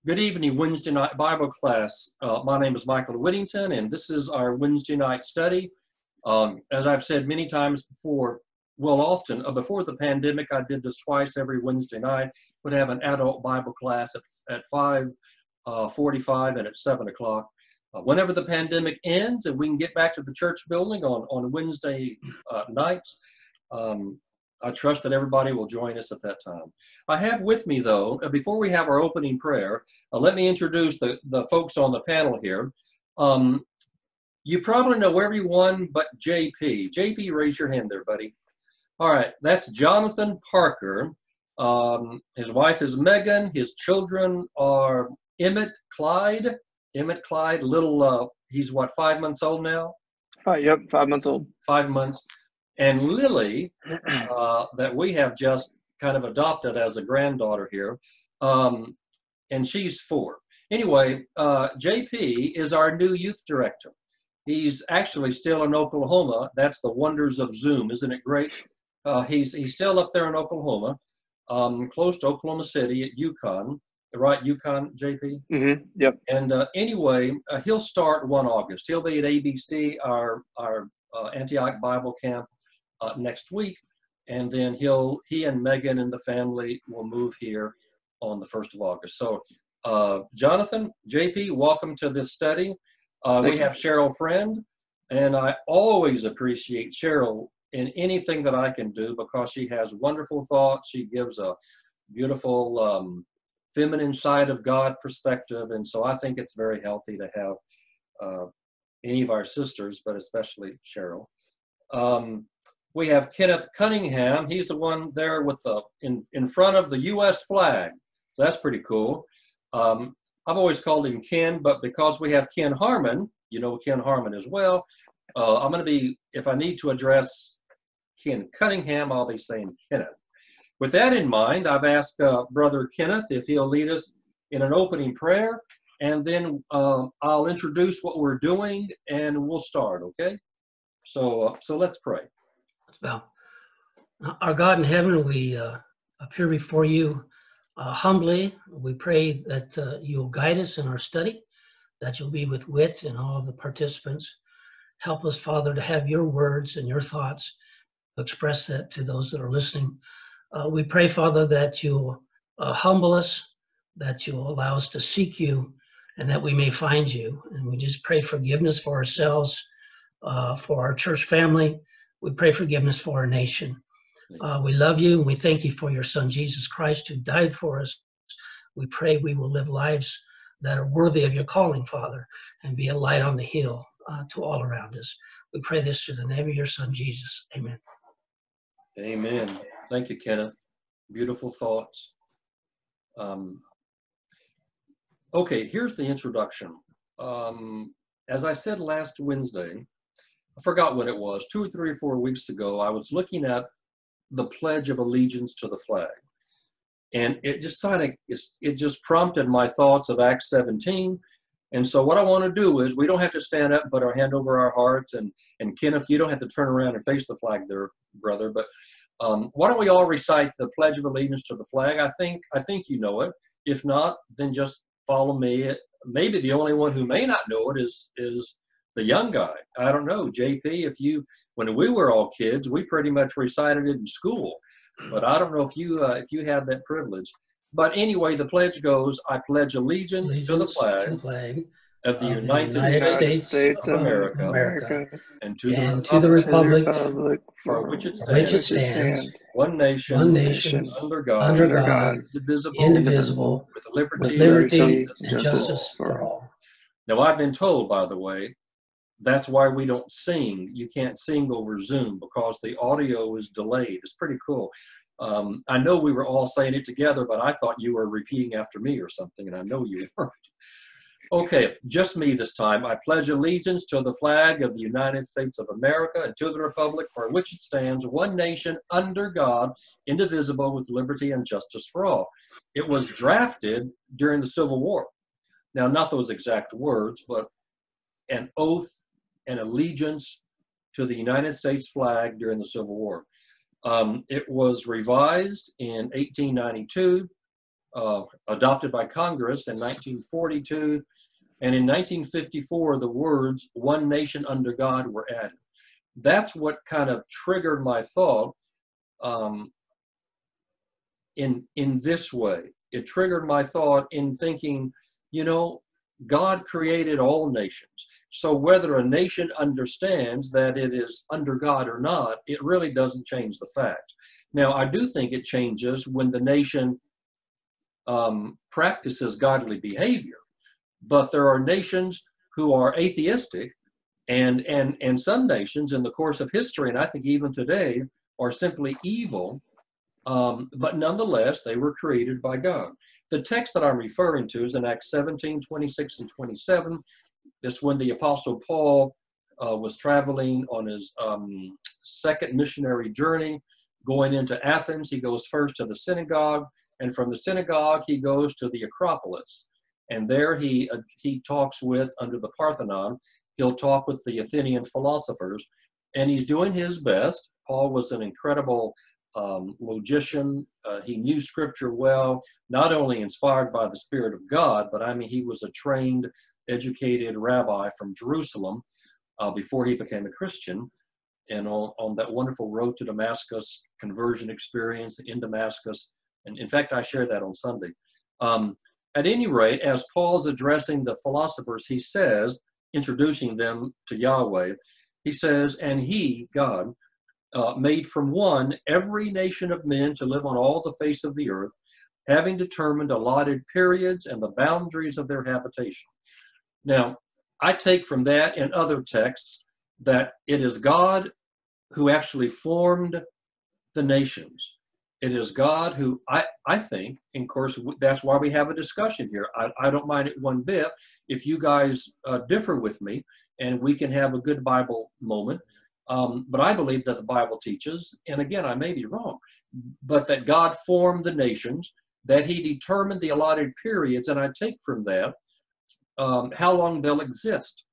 Good evening, Wednesday night Bible class. My name is Michael Whittington, and this is our Wednesday night study. As I've said many times before, often, before the pandemic, I did this twice every Wednesday night. Would have an adult Bible class at 5:45 and at 7 o'clock. Whenever the pandemic ends and we can get back to the church building on Wednesday nights, I trust that everybody will join us at that time. I have with me, though, before we have our opening prayer, let me introduce the folks on the panel here. You probably know everyone but JP. JP, raise your hand there, buddy. All right, that's Jonathan Parker. His wife is Megan. His children are Emmett Clyde. He's what, 5 months old now? Yep, 5 months old. 5 months. And Lily, that we have just kind of adopted as a granddaughter here, and she's 4. Anyway, JP is our new youth director. He's actually still in Oklahoma. That's the wonders of Zoom, isn't it great? He's still up there in Oklahoma, close to Oklahoma City at UConn. Right, UConn, JP? Mm-hmm. Yep. And anyway, he'll start 1 August. He'll be at ABC, our Antioch Bible Camp, next week, and then he and Megan and the family will move here on the 1st of August. So Jonathan, JP, welcome to this study. We have Cheryl Friend, and I always appreciate Cheryl in anything that I can do because she has wonderful thoughts. She gives a beautiful feminine side of God perspective, and so I think it's very healthy to have any of our sisters, but especially Cheryl. We have Kenneth Cunningham. He's the one there with in front of the U.S. flag. So that's pretty cool. I've always called him Ken, but because we have Ken Harmon, you know Ken Harmon as well, I'm going to be, if I need to address Ken Cunningham, I'll be saying Kenneth. With that in mind, I've asked Brother Kenneth if he'll lead us in an opening prayer, and then I'll introduce what we're doing, and we'll start, okay? So let's pray. Well, our God in heaven, we appear before you humbly. We pray that you'll guide us in our study, that you'll be with Whit and all of the participants. Help us, Father, to have your words and your thoughts, express that to those that are listening. We pray, Father, that you'll humble us, that you'll allow us to seek you, and that we may find you. And we just pray forgiveness for ourselves, for our church family. We pray forgiveness for our nation. We love you, and we thank you for your Son, Jesus Christ, who died for us. We pray we will live lives that are worthy of your calling, Father, and be a light on the hill to all around us. We pray this through the name of your Son, Jesus. Amen. Amen. Thank you, Kenneth. Beautiful thoughts. Okay, here's the introduction. As I said last Wednesday, I forgot when it was, 2 or 3 or 4 weeks ago, I was looking at the Pledge of Allegiance to the flag. And it just prompted my thoughts of Acts 17. And so what I want to do is, we don't have to stand up and put our hand over our hearts. And Kenneth, you don't have to turn around and face the flag there, brother. But why don't we all recite the Pledge of Allegiance to the flag? I think you know it. If not, then just follow me. Maybe the only one who may not know it is the young guy. I don't know, JP, when we were all kids, we pretty much recited it in school, but I don't know if you had that privilege. But anyway, the pledge goes, I pledge allegiance to the flag of the United States of America and to the republic for which it stands, one nation, under God, indivisible, with liberty and justice for all. Now, I've been told, by the way, that's why we don't sing. You can't sing over Zoom because the audio is delayed. It's pretty cool. I know we were all saying it together, but I thought you were repeating after me or something, and I know you weren't. Okay, just me this time. I pledge allegiance to the flag of the United States of America and to the republic for which it stands, one nation, under God, indivisible, with liberty and justice for all. It was drafted during the Civil War. Now, not those exact words, but an oath and allegiance to the United States flag during the Civil War. It was revised in 1892 adopted by Congress in 1942. And in 1954, the words "one nation under God" were added. That's what kind of triggered my thought in this way. It triggered my thought in thinking, you know, God created all nations. So whether a nation understands that it is under God or not, it really doesn't change the fact. Now, I do think it changes when the nation practices godly behavior. But there are nations who are atheistic, and some nations in the course of history, and I think even today, are simply evil, but nonetheless, they were created by God. The text that I'm referring to is in Acts 17, 26 and 27. It's when the Apostle Paul was traveling on his second missionary journey, going into Athens. He goes first to the synagogue, and from the synagogue, he goes to the Acropolis. And there he talks with, under the Parthenon, he'll talk with the Athenian philosophers, and he's doing his best. Paul was an incredible logician. He knew Scripture well, not only inspired by the Spirit of God, but I mean, he was a trained, educated rabbi from Jerusalem before he became a Christian. And on that wonderful road to Damascus conversion experience in Damascus, and in fact, I shared that on Sunday. At any rate, as Paul's addressing the philosophers, he says, introducing them to Yahweh, he says, "And he, God, made from one every nation of men to live on all the face of the earth, having determined allotted periods and the boundaries of their habitation." Now, I take from that and other texts that it is God who actually formed the nations. It is God who, I think, and of course, that's why we have a discussion here. I don't mind it one bit if you guys differ with me, and we can have a good Bible moment. But I believe that the Bible teaches, and again, I may be wrong, but that God formed the nations, that he determined the allotted periods, and I take from that how long they'll exist.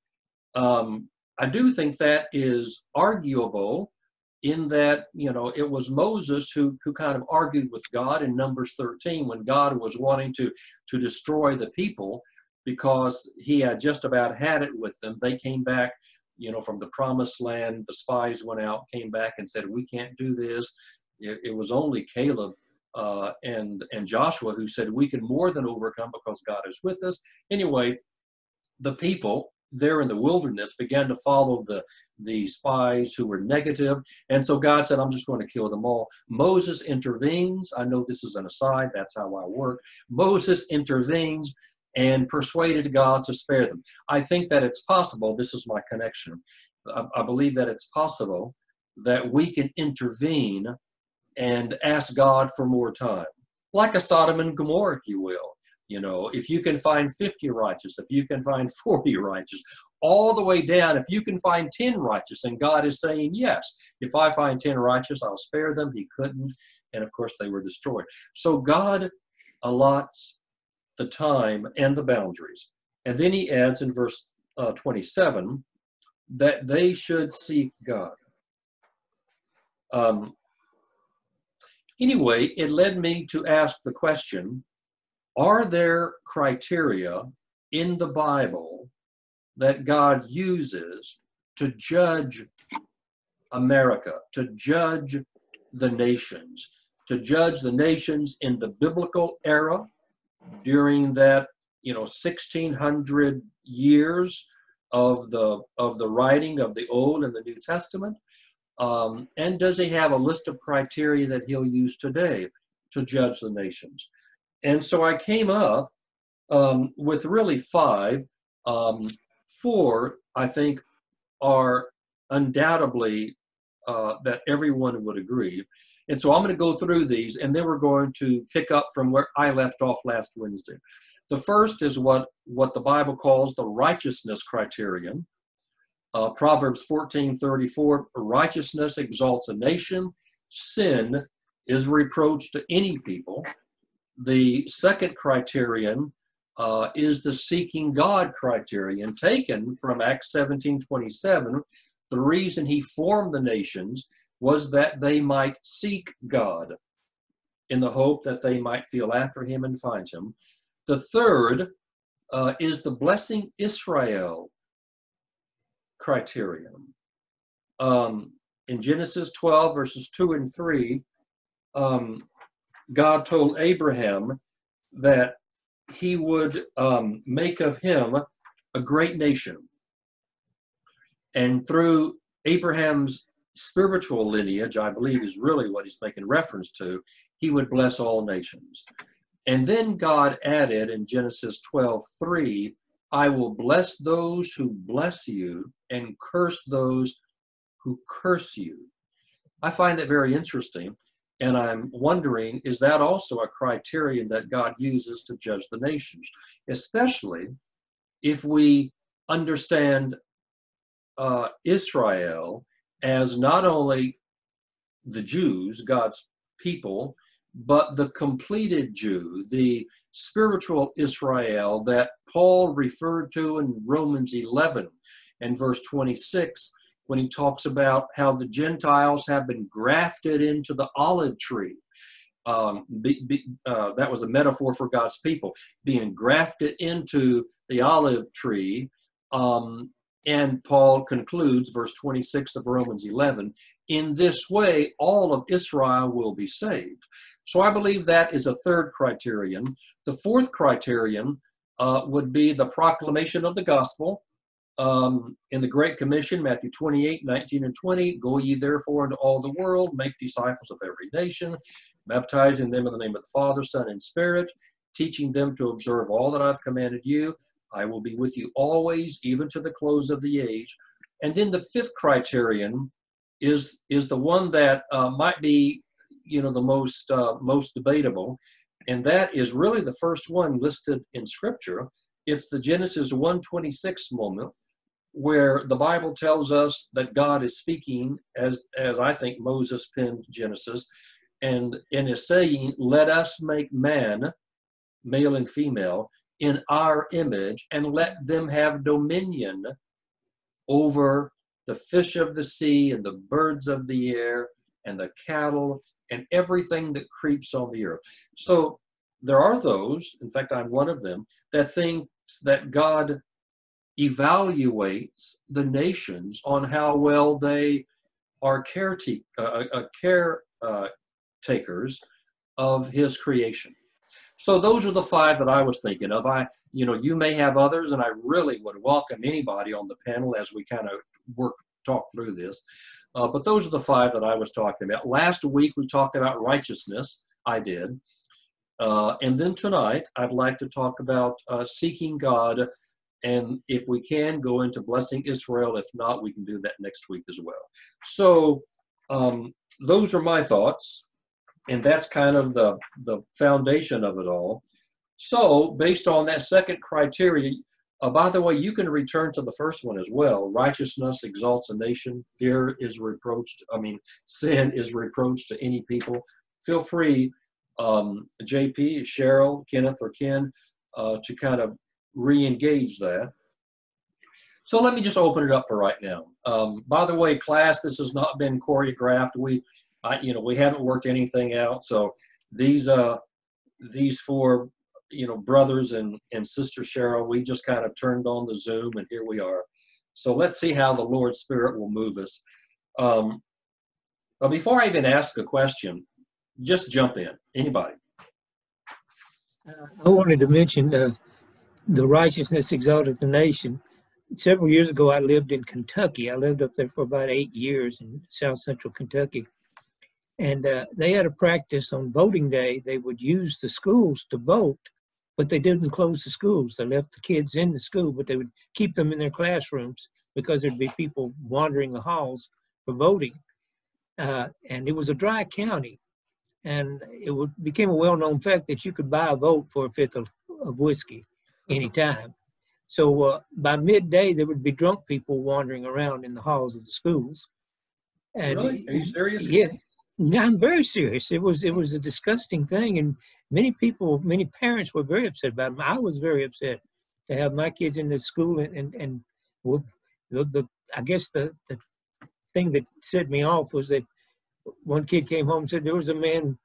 I do think that is arguable, in that, you know, it was Moses who kind of argued with God in Numbers 13 when God was wanting to destroy the people because he had just about had it with them. They came back, you know, from the promised land. The spies went out, came back and said, "We can't do this." It was only Caleb and Joshua who said, "We can more than overcome because God is with us." Anyway, the people there in the wilderness began to follow the spies who were negative. And so God said, "I'm just going to kill them all." Moses intervenes. I know this is an aside. That's how I work. Moses intervenes and persuaded God to spare them. I think that it's possible. This is my connection. I believe that it's possible that we can intervene and ask God for more time, like a Sodom and Gomorrah, if you will. You know, if you can find 50 righteous, if you can find 40 righteous, all the way down, if you can find 10 righteous, and God is saying, yes, if I find 10 righteous, I'll spare them. He couldn't, and of course they were destroyed. So God allots the time and the boundaries. And then he adds in verse 27 that they should seek God. Anyway, it led me to ask the question, are there criteria in the Bible that God uses to judge America, to judge the nations in the biblical era during that, 1600 years of the writing of the Old and the New Testament? And does he have a list of criteria that he'll use today to judge the nations? And so I came up with really 5. 4, I think, are undoubtedly that everyone would agree. And so I'm going to go through these, and then we're going to pick up from where I left off last Wednesday. The first is what the Bible calls the righteousness criterion. Proverbs 14:34, righteousness exalts a nation. Sin is reproach to any people. The second criterion is the seeking God criterion, taken from Acts 17:27. The reason he formed the nations was that they might seek God. in the hope that they might feel after him and find him. The third is the blessing Israel criterion. In Genesis 12, verses 2 and 3, God told Abraham that he would make of him a great nation. And through Abraham's spiritual lineage, I believe is really what he's making reference to, he would bless all nations. And then God added in Genesis 12:3, I will bless those who bless you and curse those who curse you. I find that very interesting. And I'm wondering, is that also a criterion that God uses to judge the nations? Especially if we understand Israel as not only the Jews, God's people, but the completed Jew, the spiritual Israel that Paul referred to in Romans 11 and verse 26, when he talks about how the Gentiles have been grafted into the olive tree. That was a metaphor for God's people, being grafted into the olive tree. And Paul concludes, verse 26 of Romans 11, in this way, all of Israel will be saved. So I believe that is a third criterion. The fourth criterion would be the proclamation of the gospel. In the Great Commission, Matthew 28, 19 and 20, go ye therefore into all the world, make disciples of every nation, baptizing them in the name of the Father, Son, and Spirit, teaching them to observe all that I've commanded you. I will be with you always, even to the close of the age. And then the fifth criterion is the one that might be, the most debatable, and that is really the first one listed in Scripture. It's the Genesis 1:26 moment, where the Bible tells us that God is speaking, as I think Moses penned Genesis, and is saying, let us make man, male and female, in our image, and let them have dominion over the fish of the sea and the birds of the air and the cattle and everything that creeps on the earth. So there are those, in fact, I'm one of them, that thinks that God evaluates the nations on how well they are caretakers of his creation. So those are the five that I was thinking of. You may have others, and I really would welcome anybody on the panel as we kind of talk through this. But those are the five that I was talking about. Last week we talked about righteousness. I did. And then tonight I'd like to talk about seeking God, and if we can, go into blessing Israel. If not, we can do that next week as well. So those are my thoughts. And that's kind of the foundation of it all. So based on that second criteria, by the way, you can return to the first one as well. Righteousness exalts a nation. Sin is reproach to any people. Feel free, JP, Cheryl, Kenneth, or Ken, to kind of re-engage that. So let me just open it up for right now. By the way, class, this has not been choreographed. We haven't worked anything out. So these four, brothers and Sister Cheryl, we just kind of turned on the Zoom, and here we are. So let's see how the Lord's Spirit will move us. But before I even ask a question, just jump in. Anybody? I wanted to mention the righteousness exalted the nation. Several years ago, I lived in Kentucky. I lived up there for about 8 years in South Central Kentucky. And they had a practice on voting day. They would use the schools to vote, but they didn't close the schools. They left the kids in the school, but they would keep them in their classrooms because there'd be people wandering the halls for voting. And it was a dry county. And it became a well-known fact that you could buy a vote for a fifth of whiskey anytime. So by midday, there would be drunk people wandering around in the halls of the schools. And really? Are you serious? Yeah. I'm very serious. It was a disgusting thing, and many parents were very upset about it. I was very upset to have my kids in the school, and I guess the thing that set me off was that one kid came home and said there was a man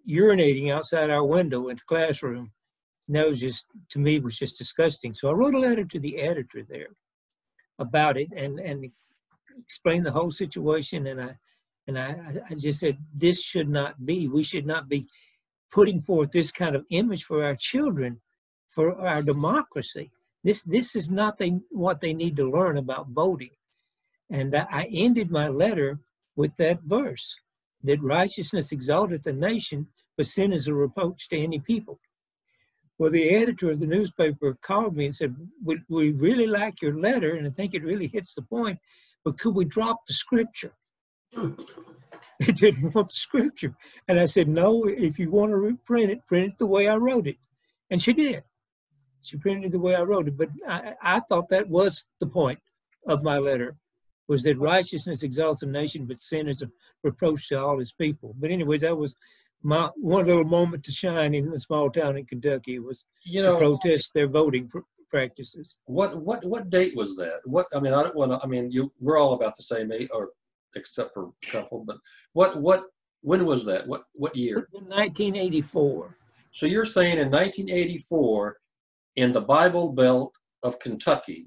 urinating outside our window in the classroom. And that was just, to me, was just disgusting. So I wrote a letter to the editor there about it and explained the whole situation. And I just said, this should not be, we should not be putting forth this kind of image for our children, for our democracy. This is not what they need to learn about voting. And I ended my letter with that verse, that righteousness exalteth the nation, but sin is a reproach to any people. Well, the editor of the newspaper called me and said, we really like your letter, and I think it really hits the point, but could we drop the scripture? They didn't want the scripture. And I said, no, if you want to reprint it the way I wrote it. And she did. She printed it the way I wrote it. But I thought that was the point of my letter, was that righteousness exalts a nation, but sin is a reproach to all his people. But anyway, that was my one little moment to shine in a small town in Kentucky. It was to protest their voting practices. What date was that? I mean, I don't want to. I mean, we're all about the same age, or except for a couple. But when was that? What year? In 1984. So you're saying in 1984, in the Bible Belt of Kentucky,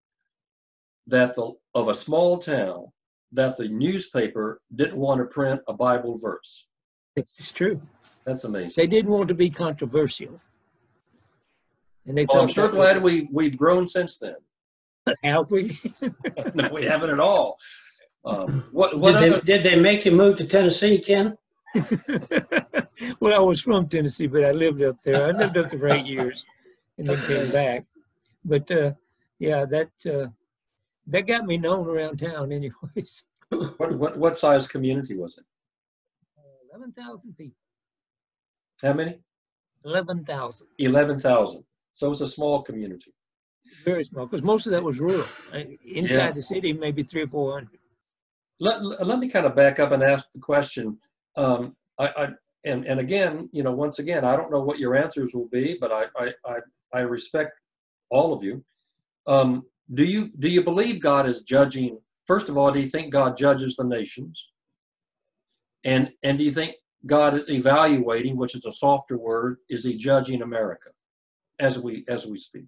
of a small town, that the newspaper didn't want to print a Bible verse. It's true. That's amazing. They didn't want to be controversial. And they I'm sure glad we've grown since then. Have we? No, we haven't at all. Did they make you move to Tennessee, Ken? Well, I was from Tennessee, but I lived up there. I lived up there for 8 years and then came back. But yeah, that got me known around town anyways. What size community was it? 11,000 people. How many? 11,000. 11,000. So it's a small community. Very small, because most of that was rural. Inside the city, maybe 300 or 400. Let me kind of back up and ask the question. And again, once again, I don't know what your answers will be, but I respect all of you. Do you believe God is judging? First of all, do you think God judges the nations? And do you think God is evaluating, which is a softer word, is he judging America as we speak?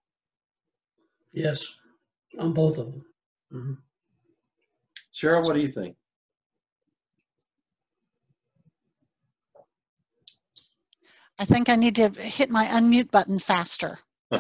Yes, on both of them. Mm-hmm. Cheryl, what do you think? I think I need to hit my unmute button faster. But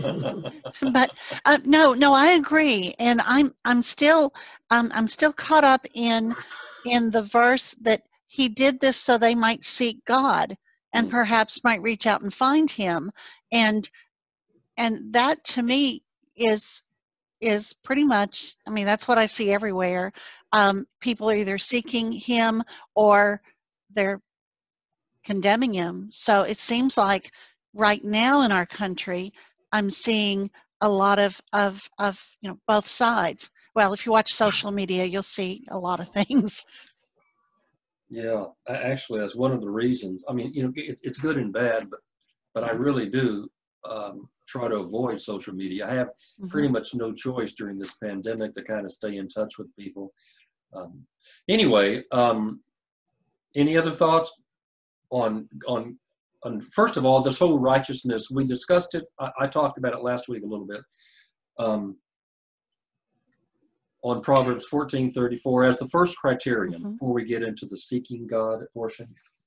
no, I agree, and I'm still caught up in the verse that he did this so they might seek God and perhaps might reach out and find him, and that to me is pretty much, I mean, that's what I see everywhere. People are either seeking him or they're condemning him. So it seems like right now in our country, I'm seeing a lot of both sides. Well, if you watch social media, you'll see a lot of things. Yeah, actually, that's one of the reasons. I mean, it's good and bad, but I really do try to avoid social media. I have pretty much no choice during this pandemic to kind of stay in touch with people. Anyway, any other thoughts on first of all, this whole righteousness? We discussed it. I talked about it last week a little bit. On Proverbs 14:34 as the first criterion before we get into the seeking God portion.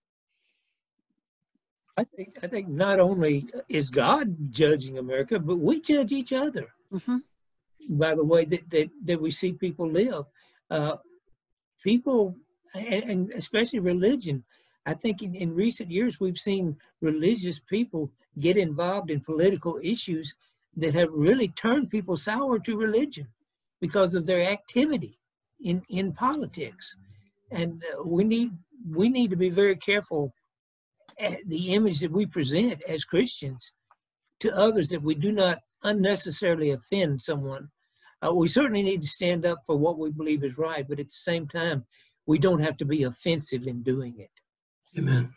I think not only is God judging America, but we judge each other by the way that we see people live. People, and especially religion, I think in recent years we've seen religious people get involved in political issues that have really turned people sour to religion because of their activity in politics. And we need to be very careful at the image that we present as Christians to others, that we do not unnecessarily offend someone. We certainly need to stand up for what we believe is right, but at the same time, we don't have to be offensive in doing it. Amen.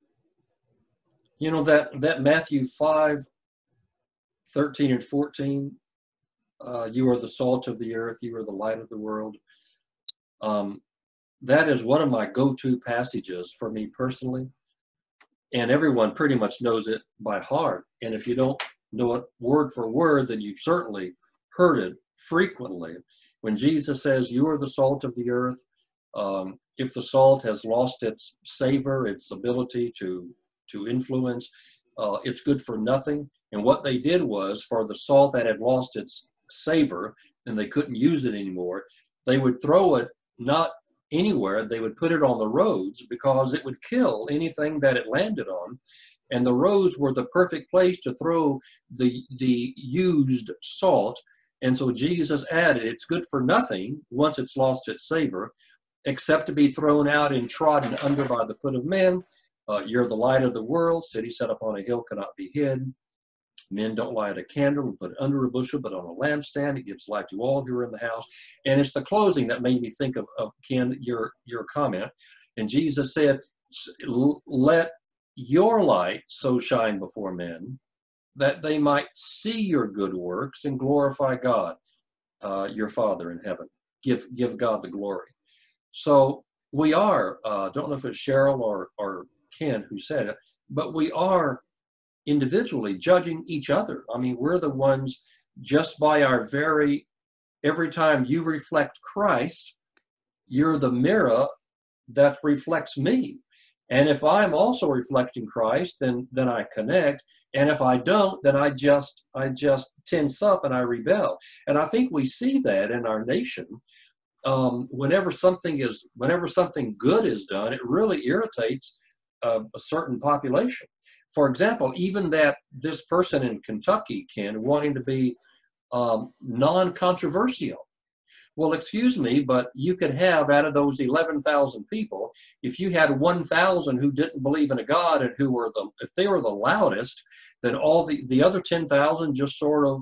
That Matthew 5:13 and 14, you are the salt of the earth, you are the light of the world. That is one of my go-to passages for me personally. and everyone pretty much knows it by heart. And if you don't know it word for word, then you've certainly heard it frequently. When Jesus says, "You are the salt of the earth," if the salt has lost its savor, its ability to influence, it's good for nothing. And what they did was, for the salt that had lost its savor and they couldn't use it anymore, they would throw it not anywhere, they would put it on the roads, because it would kill anything that it landed on. And the roads were the perfect place to throw the used salt. And so Jesus added, it's good for nothing once it's lost its savor, except to be thrown out and trodden under by the foot of men. You're the light of the world. City set up on a hill cannot be hid. Men don't light a candle and put it under a bushel, but on a lampstand. It gives light to all who are in the house. And it's the closing that made me think of Ken, your comment. And Jesus said, let your light so shine before men that they might see your good works and glorify God, your Father in heaven. Give God the glory. So we are, don't know if it's Cheryl or Ken who said it, but we are individually judging each other. I mean, we're the ones, just by our every time you reflect Christ, you're the mirror that reflects me. And if I'm also reflecting Christ, then I connect. And if I don't, then I just tense up and I rebel. And I think we see that in our nation. Whenever something good is done, it really irritates a certain population. For example, even this person in Kentucky, Ken, wanting to be non-controversial. Well, excuse me, but you could have, out of those 11,000 people, if you had 1,000 who didn't believe in a God and if they were the loudest, then all the other 10,000 just sort of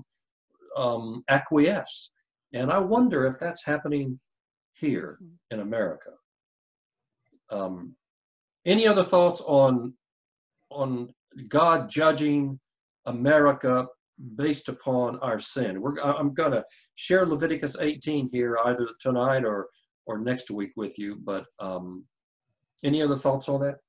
acquiesce. And I wonder if that's happening here in America. Any other thoughts on God judging America based upon our sin? I'm going to share Leviticus 18 here either tonight or next week with you, but any other thoughts on that?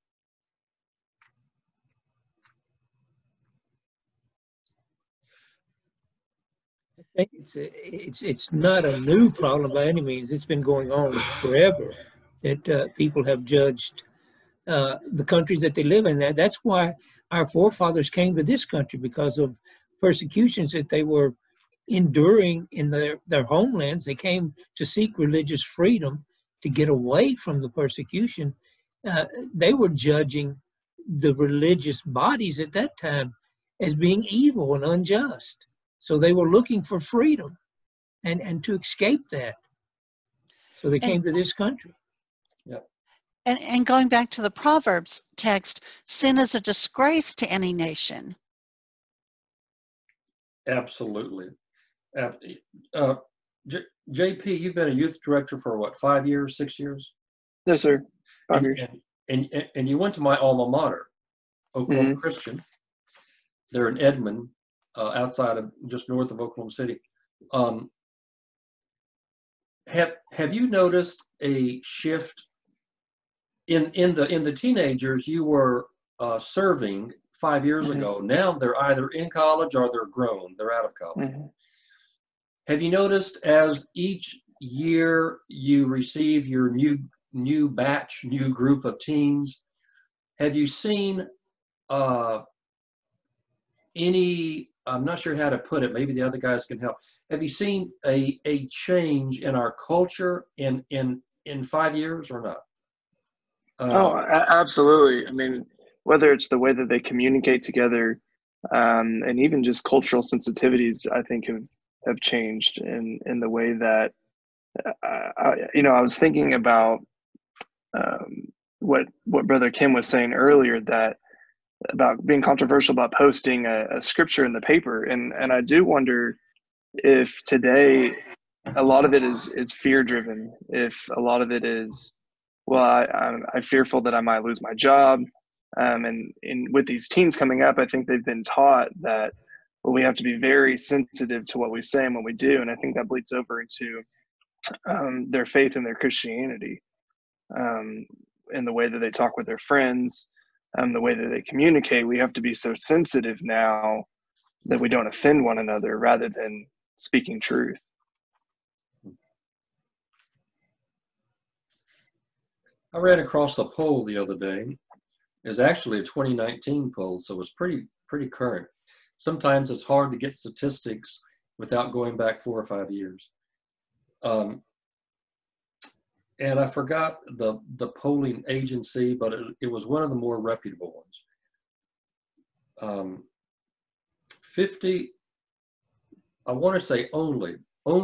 I think it's not a new problem by any means. It's been going on forever that people have judged the countries that they live in. That's why our forefathers came to this country, because of persecutions that they were enduring in their homelands. They came to seek religious freedom, to get away from the persecution. They were judging the religious bodies at that time as being evil and unjust. So they were looking for freedom and to escape that. So they came to this country. Yep. And going back to the Proverbs text, sin is a disgrace to any nation. Absolutely. JP, you've been a youth director for what, 5 years, 6 years? Yes, sir. 5 years. And you went to my alma mater, Oklahoma Mm-hmm. Christian. They're in Edmond, outside of just north of Oklahoma City. Have you noticed a shift in the teenagers you were serving 5 years Mm-hmm. ago? Now they're either in college or they're grown. They're out of college. Mm-hmm. Have you noticed as each year you receive your new batch, new group of teens, have you seen any, I'm not sure how to put it, maybe the other guys can help. Have you seen a change in our culture in 5 years or not? Absolutely. I mean, whether it's the way that they communicate together, and even just cultural sensitivities, I think have changed in the way that, I was thinking about what Brother Kim was saying earlier, that about being controversial about posting a scripture in the paper. And I do wonder if today a lot of it is fear driven, if a lot of it is, well, I'm fearful that I might lose my job. And with these teens coming up, I think they've been taught that, well, we have to be very sensitive to what we say and what we do. And I think that bleeds over into their faith and their Christianity, in the way that they talk with their friends, the way that they communicate. We have to be so sensitive now that we don't offend one another rather than speaking truth. I ran across a poll the other day. It's actually a 2019 poll, so it's pretty current. Sometimes it's hard to get statistics without going back 4 or 5 years. And I forgot the polling agency, but it was one of the more reputable ones. 50, I want to say only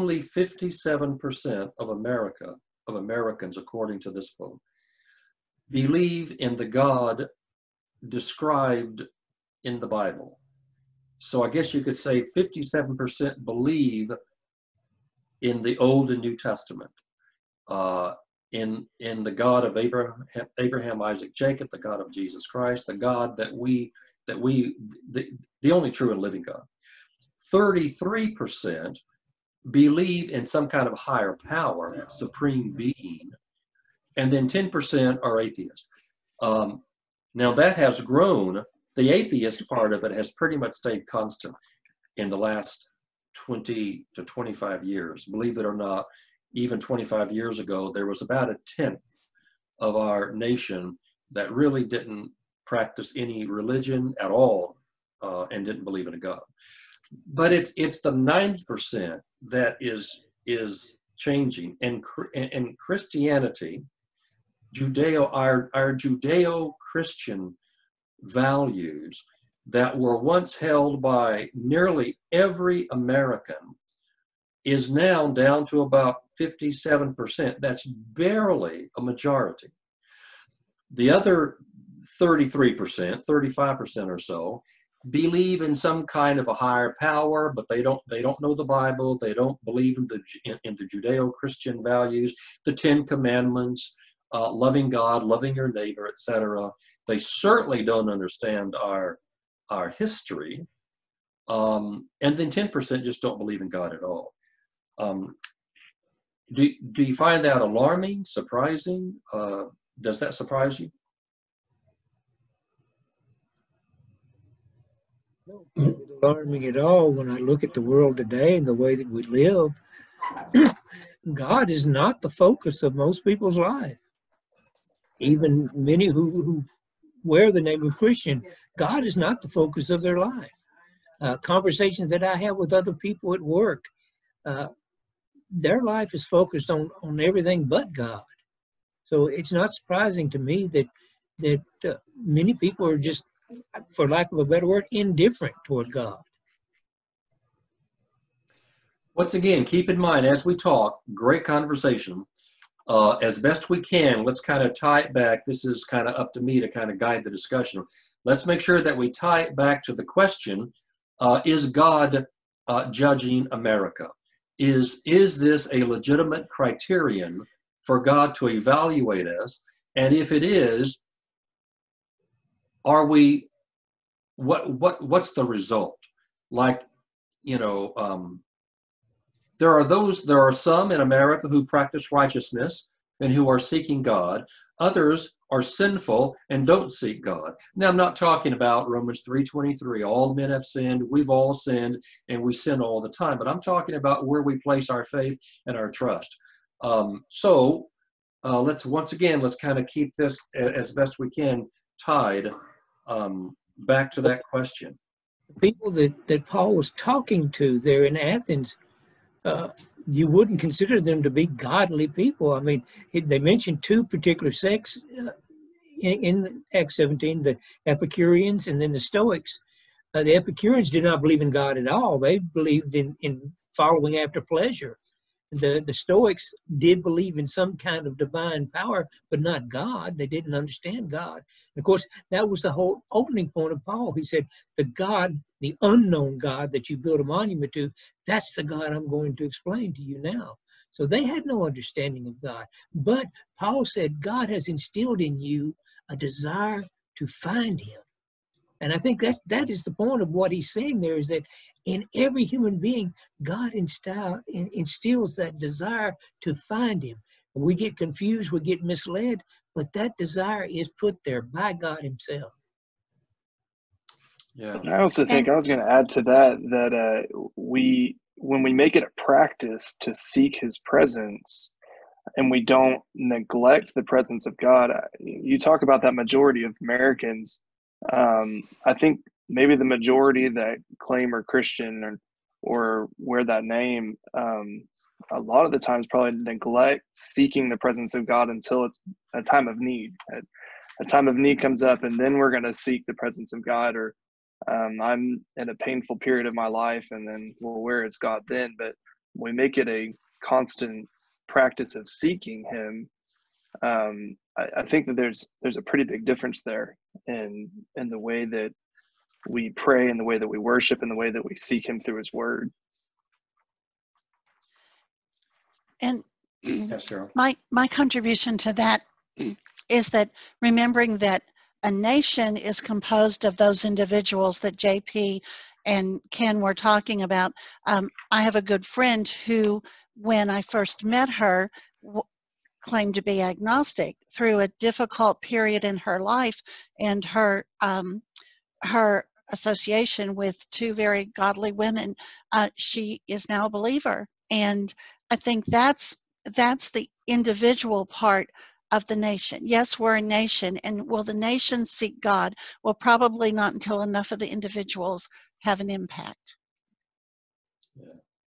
57% of Americans, according to this poll, believe in the God described in the Bible. So I guess you could say 57% believe in the Old and New Testament, in the God of Abraham, Isaac, Jacob, the God of Jesus Christ, the God the only true and living God. 33% believe in some kind of higher power, supreme being, and then 10% are atheists. Now that has grown. The atheist part of it has pretty much stayed constant in the last 20 to 25 years. Believe it or not, even 25 years ago, there was about a tenth of our nation that really didn't practice any religion at all and didn't believe in a God. But it's the 90% that is changing. And Christianity, our Judeo-Christian values that were once held by nearly every American is now down to about 57%. That's barely a majority. The other 33%, 35% or so, believe in some kind of a higher power, but they don't know the Bible. They don't believe in the Judeo-Christian values, the 10 Commandments, loving God, loving your neighbor, etc. They certainly don't understand our history, and then 10% just don't believe in God at all. Do you find that alarming, surprising? Does that surprise you? No, it's not alarming at all when I look at the world today and the way that we live. God is not the focus of most people's life. Even many who wear the name of Christian, God is not the focus of their life. Conversations that I have with other people at work, their life is focused on everything but God. So it's not surprising to me that many people are just, for lack of a better word, indifferent toward God. Once again, keep in mind as we talk, great conversation. As best we can, let's kind of tie it back. This is kind of up to me to kind of guide the discussion. Let's make sure that we tie it back to the question, is God judging America? Is this a legitimate criterion for God to evaluate us? And if it is, are we, what's the result? Like, you know, there are some in America who practice righteousness and who are seeking God. Others are sinful and don't seek God. Now, I'm not talking about Romans 3:23, all men have sinned, we've all sinned, and we sin all the time. But I'm talking about where we place our faith and our trust. Let's kind of keep this as best we can tied back to that question. The people that Paul was talking to there in Athens, you wouldn't consider them to be godly people. I mean, they mentioned two particular sects in Acts 17, the Epicureans and then the Stoics. The Epicureans did not believe in God at all. They believed in following after pleasure. The Stoics did believe in some kind of divine power, but not God. They didn't understand God. And of course, that was the whole opening point of Paul. He said, the God, the unknown God that you build a monument to, that's the God I'm going to explain to you now. So they had no understanding of God. But Paul said, God has instilled in you a desire to find him. And I think that is the point of what he's saying there, is that in every human being, God instills that desire to find him. We get confused, we get misled, but that desire is put there by God himself. Yeah. And I also think And I was going to add to that that when we make it a practice to seek His presence, and we don't neglect the presence of God. You talk about that majority of Americans. I think maybe the majority that claim are Christian or wear that name, a lot of the times probably neglect seeking the presence of God until it's a time of need. A time of need comes up, and then we're going to seek the presence of God. Or I'm in a painful period of my life, and then, well, where is God then? But we make it a constant practice of seeking Him. I think that there's a pretty big difference there in the way that we pray, and the way that we worship, and the way that we seek Him through His Word. and Yes, Cheryl. my contribution to that is that remembering that a nation is composed of those individuals that JP and Ken were talking about. I have a good friend who, when I first met her, claimed to be agnostic. Through a difficult period in her life and her association with two very godly women, she is now a believer. And I think that's the individual part of the nation. Yes, we're a nation, and will the nation seek God? Well, probably not until enough of the individuals have an impact. Yeah.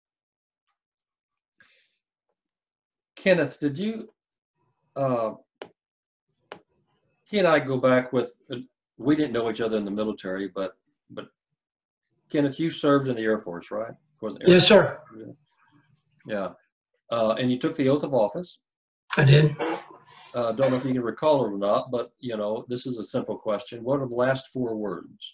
Kenneth, did you, he and I go back with, we didn't know each other in the military, but Kenneth, you served in the Air Force, right? Yes, sir. Yeah. And you took the oath of office. I did. Don't know if you can recall it or not, but this is a simple question. What are the last 4 words?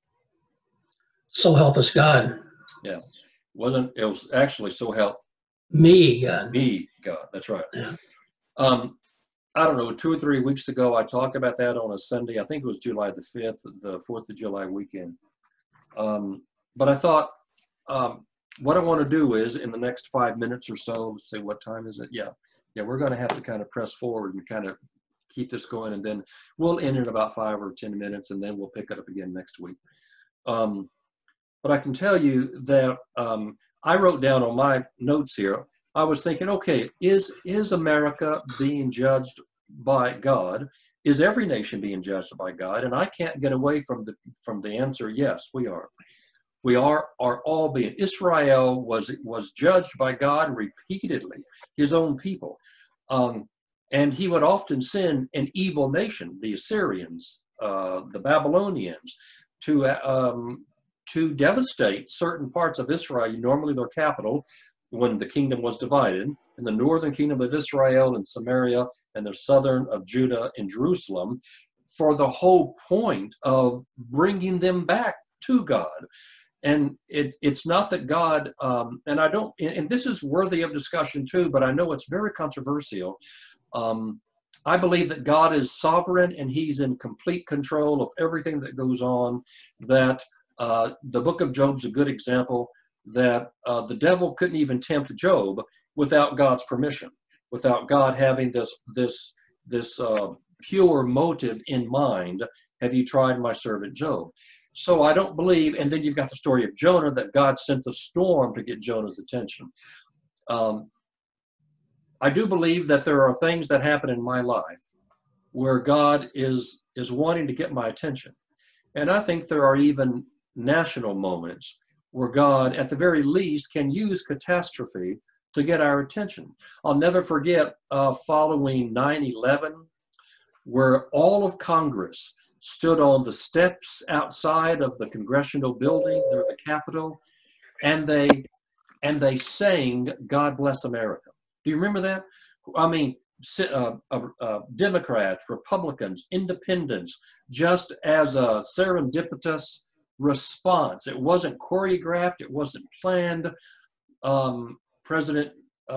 So help us God. Yeah. It was actually so help Me, God. me, God. That's right. Yeah. I don't know, 2 or 3 weeks ago, I talked about that on a Sunday. I think it was July the 5th, the 4th of July weekend. But I thought, what I want to do is in the next 5 minutes or so, say, what time is it? Yeah, we're going to have to kind of press forward and kind of keep this going. And then we'll end in about 5 or 10 minutes, and then we'll pick it up again next week. But I can tell you that I wrote down on my notes here, I was thinking, okay, is America being judged by God? Is every nation being judged by God? And I can't get away from the answer, yes, we are. We are all being. Israel was judged by God repeatedly, His own people. And He would often send an evil nation, the Assyrians, the Babylonians, to devastate certain parts of Israel, normally their capital, when the kingdom was divided, in the northern kingdom of Israel and Samaria, and the southern of Judah and Jerusalem, for the whole point of bringing them back to God. And it's not that God, and this is worthy of discussion too, but I know it's very controversial. I believe that God is sovereign and He's in complete control of everything that goes on, that the book of Job's a good example, that the devil couldn't even tempt Job without God's permission, without God having this pure motive in mind. Have you tried my servant Job? So I don't believe, and then you've got the story of Jonah, that God sent the storm to get Jonah's attention. I do believe that there are things that happen in my life where God is wanting to get my attention. And I think there are even national moments where God, at the very least, can use catastrophe to get our attention. I'll never forget following 9/11, where all of Congress stood on the steps outside of the Congressional building, or the Capitol, and they sang "God Bless America." Do you remember that? I mean, Democrats, Republicans, Independents, just as a serendipitous response. It wasn't choreographed. It wasn't planned. President,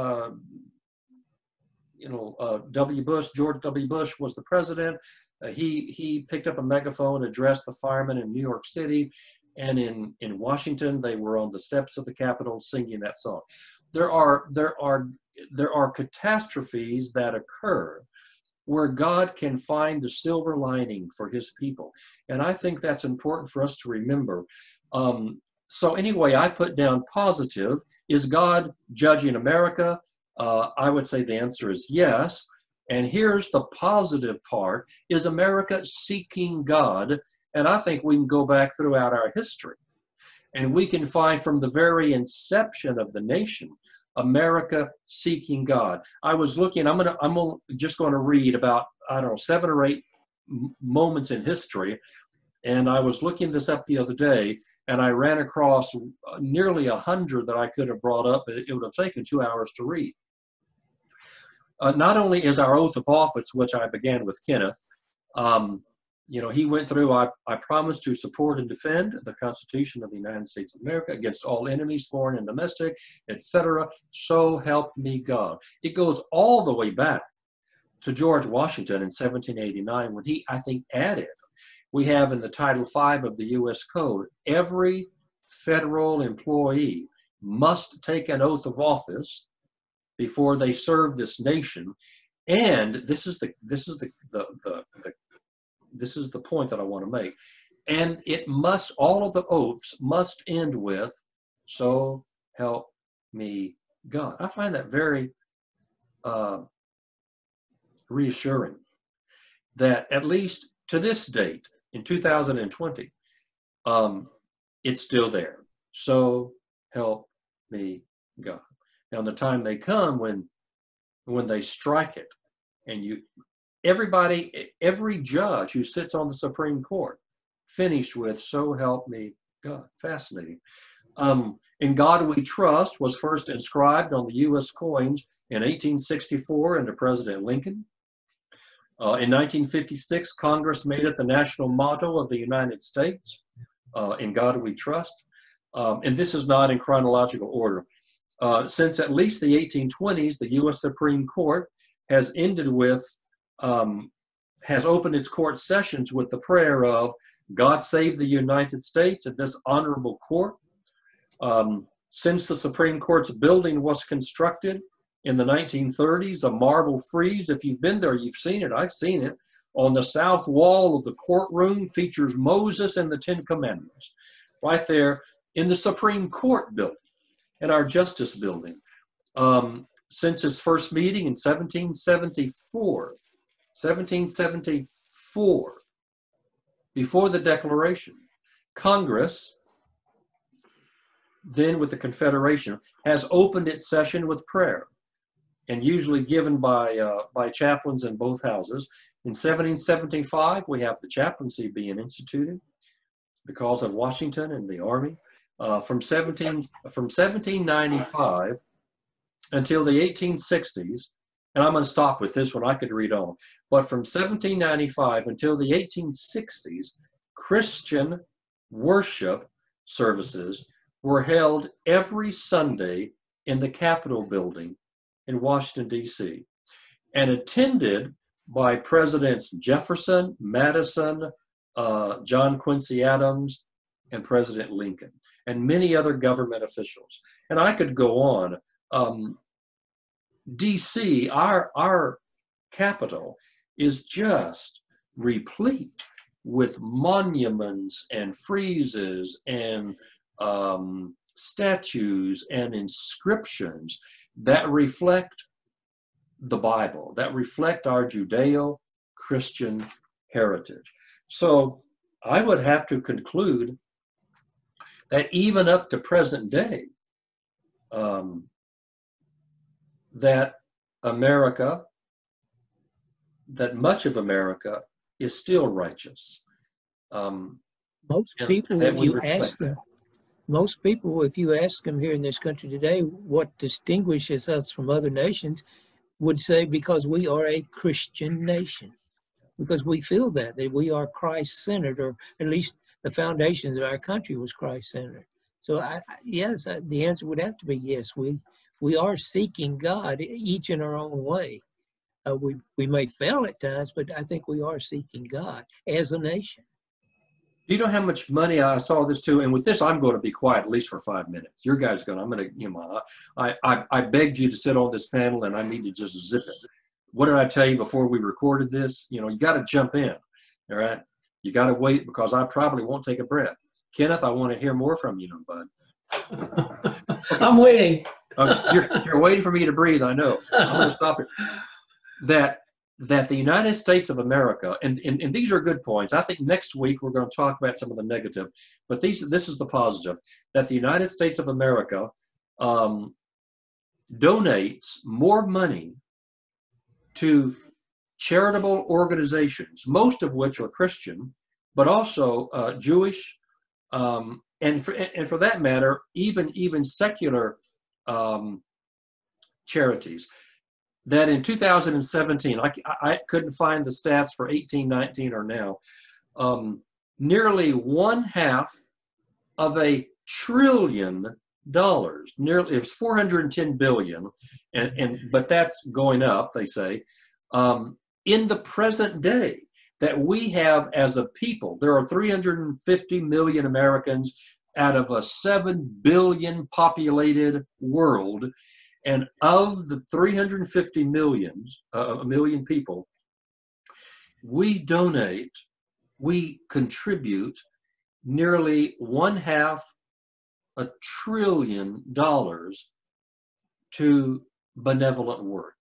George W. Bush was the president. He picked up a megaphone, addressed the firemen in New York City, and in Washington, they were on the steps of the Capitol singing that song. There are catastrophes that occur where God can find the silver lining for his people. And I think that's important for us to remember. So anyway, I put down positive. Is God judging America? I would say the answer is yes. And here's the positive part. Is America seeking God? And I think we can go back throughout our history, and we can find from the very inception of the nation, America seeking God. I was looking, I'm just going to read about, I don't know, 7 or 8 moments in history. And I was looking this up the other day, and I ran across nearly 100 that I could have brought up. It would have taken 2 hours to read. Not only is our oath of office, which I began with Kenneth, you know, he went through, I promise to support and defend the Constitution of the United States of America against all enemies, foreign and domestic, etc. So help me God. It goes all the way back to George Washington in 1789 when he, I think, added, we have in the Title V of the U.S. Code, every federal employee must take an oath of office before they serve this nation. And this is the point that I want to make. And it must, all of the oaths must end with, so help me God. I find that very reassuring that at least to this date, in 2020, it's still there. So help me God. Now, the time may come when they strike it, and every judge who sits on the Supreme Court finished with, so help me God. Fascinating. In God We Trust was first inscribed on the U.S. coins in 1864 under President Lincoln. In 1956, Congress made it the national motto of the United States, in God We Trust. And this is not in chronological order. Since at least the 1820s, the U.S. Supreme Court has opened its court sessions with the prayer of, God save the United States and this honorable court. Since the Supreme Court's building was constructed in the 1930s, a marble frieze, if you've been there, you've seen it, I've seen it, on the south wall of the courtroom features Moses and the 10 Commandments, right there in the Supreme Court building, in our Justice Building. Since its first meeting in 1774, before the Declaration, Congress, then with the Confederation, has opened its session with prayer, and usually given by chaplains in both houses. In 1775, we have the chaplaincy being instituted because of Washington and the Army. From 1795 until the 1860s, and I'm going to stop with this one, I could read on, but from 1795 until the 1860s, Christian worship services were held every Sunday in the Capitol building in Washington, D.C., and attended by Presidents Jefferson, Madison, John Quincy Adams, and President Lincoln, and many other government officials. And I could go on. D.C., our capital, is just replete with monuments and friezes and statues and inscriptions that reflect the Bible, that reflect our Judeo-Christian heritage. So I would have to conclude that even up to present day, that much of America is still righteous. Most people, if you ask them here in this country today, what distinguishes us from other nations, would say because we are a Christian nation, because we feel that we are Christ-centered, or at least the foundation of our country was Christ-centered. So yes, the answer would have to be yes. We are seeking God, each in our own way. We may fail at times, but I think we are seeking God as a nation. You know how much money I saw this too, and with this, I'm going to be quiet at least for 5 minutes. Your guys I'm going to, I begged you to sit on this panel, and I need to just zip it. what did I tell you before we recorded this? You know, you got to jump in, all right? You got to wait because I probably won't take a breath. Kenneth, I want to hear more from you, bud. I'm waiting. You're waiting for me to breathe, I know. I'm going to stop it. That the United States of America, and these are good points. I think next week we're going to talk about some of the negative, but this is the positive, that the United States of America donates more money to charitable organizations, most of which are Christian, but also Jewish, and for that matter, even secular charities. That in 2017, I couldn't find the stats for 18, 19, or now, nearly $1/2 of $1 trillion, nearly, it was 410 billion, but that's going up, they say, in the present day that we have as a people. There are 350 million Americans out of a 7 billion populated world. And of the 350 million people, we contribute nearly $1/2 $1 trillion to benevolent work.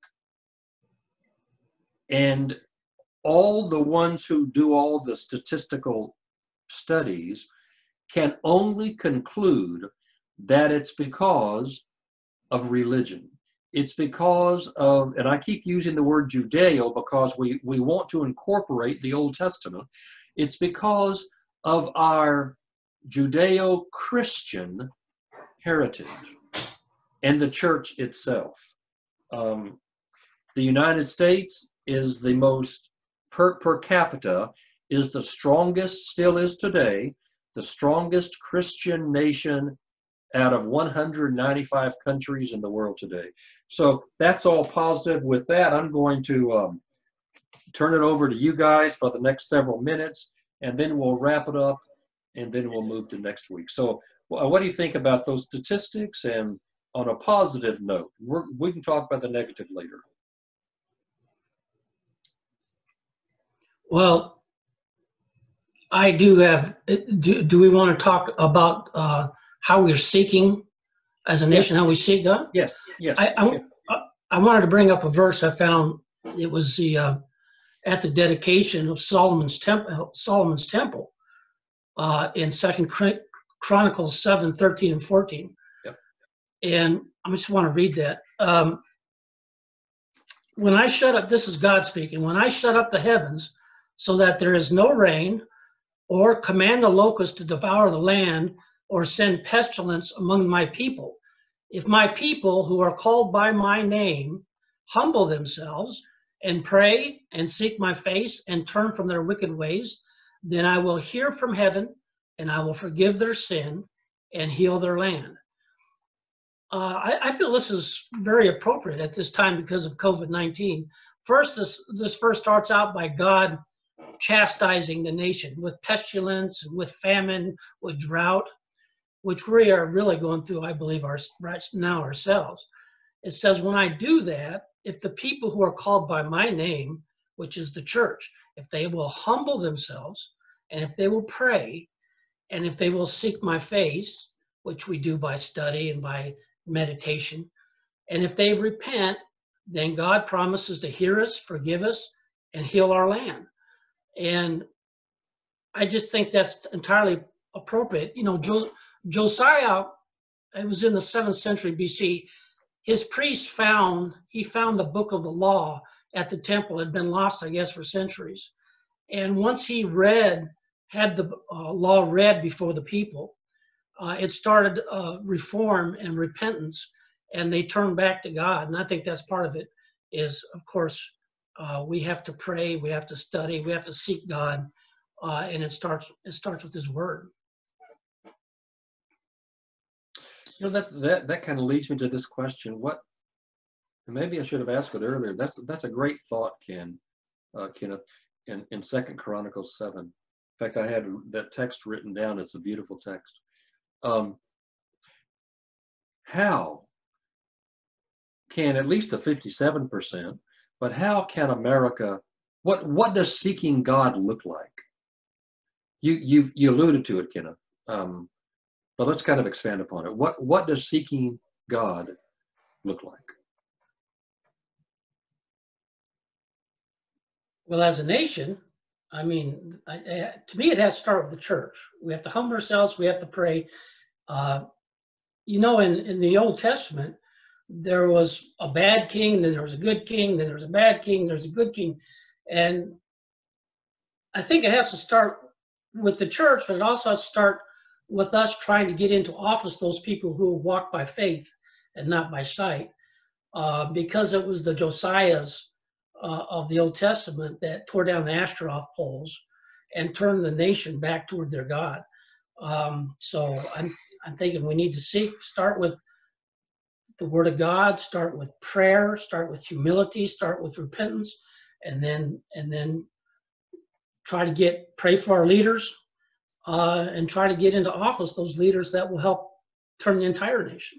And all the ones who do all the statistical studies can only conclude that it's because of religion. It's because of, and I keep using the word Judeo because we want to incorporate the Old Testament. It's because of our Judeo-Christian heritage and the church itself. The United States is the most, per capita, is the strongest, still is today, the strongest Christian nation out of 195 countries in the world today. So that's all positive. With that, I'm going to turn it over to you guys for the next several minutes, and then we'll wrap it up, and then we'll move to next week. So what do you think about those statistics? And on a positive note, we can talk about the negative later. Well, I do have, do we want to talk about how we're seeking as a nation, Yes. how we seek God? Yes, yes. I wanted to bring up a verse I found. It was at the dedication of Solomon's temple in 2 Chronicles 7, 13 and 14. Yep. And I just want to read that. When I shut up, this is God speaking, when I shut up the heavens so that there is no rain, or command the locust to devour the land, or send pestilence among my people. If my people who are called by my name humble themselves and pray and seek my face and turn from their wicked ways, then I will hear from heaven and I will forgive their sin and heal their land. I feel this is very appropriate at this time because of COVID-19. First, this verse starts out by God chastising the nation with pestilence, with famine, with drought, which we are really going through, I believe, right now ourselves. It says, when I do that, if the people who are called by my name, which is the church, if they will humble themselves, and if they will pray, and if they will seek my face, which we do by study and by meditation, and if they repent, then God promises to hear us, forgive us, and heal our land. And I just think that's entirely appropriate. You know, Josiah, it was in the 7th century BC, his priest found the book of the law at the temple. It had been lost, I guess, for centuries. And once he had the law read before the people, it started reform and repentance, and they turned back to God. And I think that's part of it is, of course, we have to pray, we have to study, we have to seek God, and it starts with His Word. You know, that kind of leads me to this question. And maybe I should have asked it earlier. That's a great thought, Kenneth, in 2 Chronicles 7. In fact, I had that text written down. It's a beautiful text. How can at least the 57%, but how can America, what does seeking God look like? You alluded to it, Kenneth, but let's kind of expand upon it. What does seeking God look like? Well, as a nation, I mean, to me, it has to start with the church. We have to humble ourselves. We have to pray. You know, in the Old Testament, there was a bad king, then there was a good king, then there was a bad king, there's a good king. And I think it has to start with the church, but it also has to start with us trying to get into office those people who walk by faith and not by sight. Because it was the Josiahs of the Old Testament that tore down the Ashtaroth poles and turned the nation back toward their God. So I'm thinking we need to start with the Word of God, start with prayer, start with humility, start with repentance, and then try to pray for our leaders, and try to get into office those leaders that will help turn the entire nation.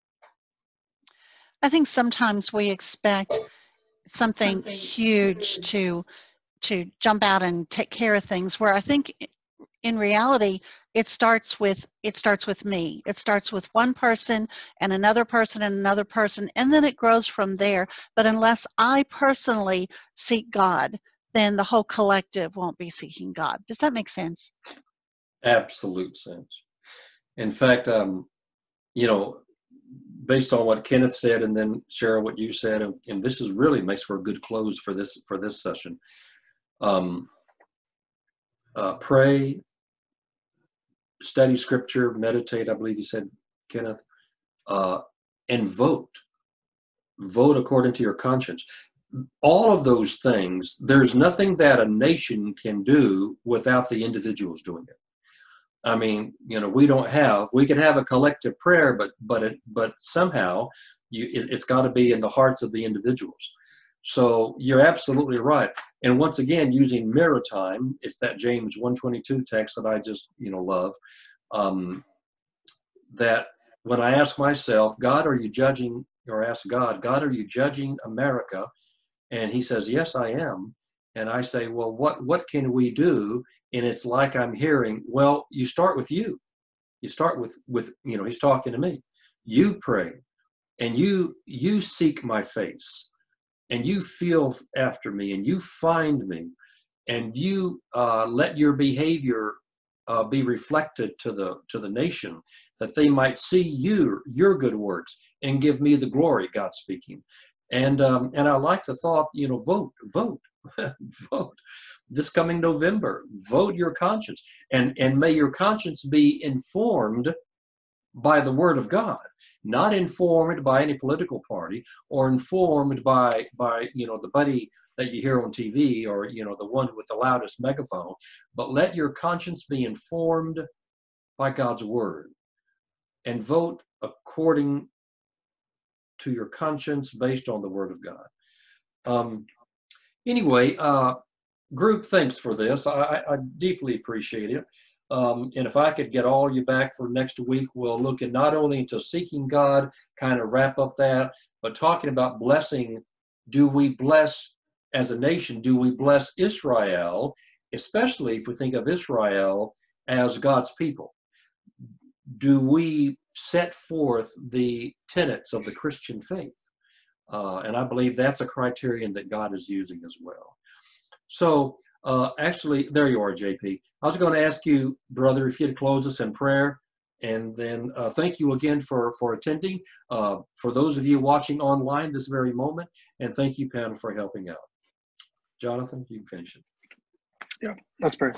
I think sometimes we expect something huge to jump out and take care of things, where I think in reality it starts with me. It starts with one person and another person and another person, and then it grows from there. But unless I personally seek God, then the whole collective won't be seeking God. Does that make sense? Absolute sense. In fact, you know, based on what Kenneth said, and then Cheryl, what you said, and this is really makes for a good close for this session. Pray, study scripture, meditate, I believe you said, Kenneth, and vote. Vote according to your conscience. All of those things, there's nothing that a nation can do without the individuals doing it. I mean, you know, we can have a collective prayer, but somehow it's got to be in the hearts of the individuals. So you're absolutely right. And once again, using mirror time, it's that James 1:22 text that I just, love, that when I ask myself, God, are you judging, or ask God, are you judging America? And he says, yes, I am. And I say, well, what can we do? And it's like I'm hearing, well, you start with you. You start with he's talking to me. You pray, and you seek my face, and you feel after me, and you find me, and you let your behavior be reflected to the nation, that they might see your good works and give me the glory. God speaking. And I like the thought, vote, vote. This coming November, vote your conscience, and may your conscience be informed by the Word of God, not informed by any political party, or informed by the buddy that you hear on TV, or the one with the loudest megaphone. But let your conscience be informed by God's Word, and vote according to your conscience based on the Word of God. Anyway, group, thanks for this. I deeply appreciate it. And if I could get all you back for next week, we'll look at not only into seeking God, kind of wrap up that, but talking about blessing. Do we bless as a nation? Do we bless Israel, especially if we think of Israel as God's people? Do we set forth the tenets of the Christian faith? And I believe that's a criterion that God is using as well. So actually, there you are, JP. I was going to ask you, brother, if you'd close us in prayer, and then thank you again for attending. For those of you watching online this very moment, and thank you, Pam, for helping out. Jonathan, you can finish it. Yeah, let's pray.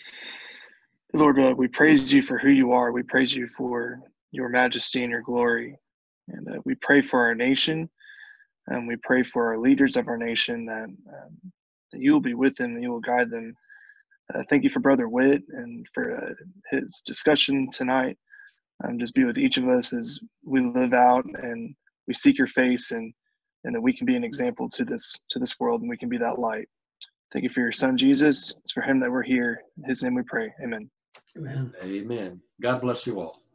Lord, we praise you for who you are. We praise you for your majesty and your glory. And we pray for our nation, and we pray for our leaders of our nation, that you will be with them and you will guide them. Thank you for Brother Witt and for his discussion tonight. Just be with each of us as we live out and we seek your face, and that we can be an example to this world, and we can be that light. Thank you for your son, Jesus. It's for him that we're here. In his name we pray. Amen. Amen. Amen. God bless you all.